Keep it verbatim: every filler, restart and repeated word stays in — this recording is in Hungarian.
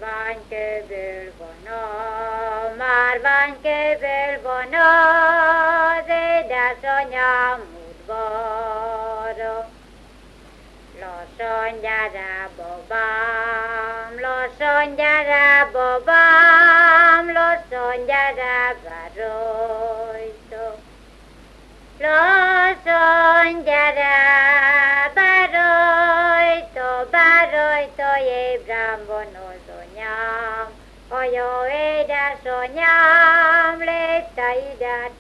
kövül vona, márvány kövül vona, az édesanyám udvara. Lassan gyere, babám, lassan gyere, babám, lassan gyere be rajta. Lassan gyere be rajta, be rajta, ébren van az anyám. Anya, édesanyám, légy te ide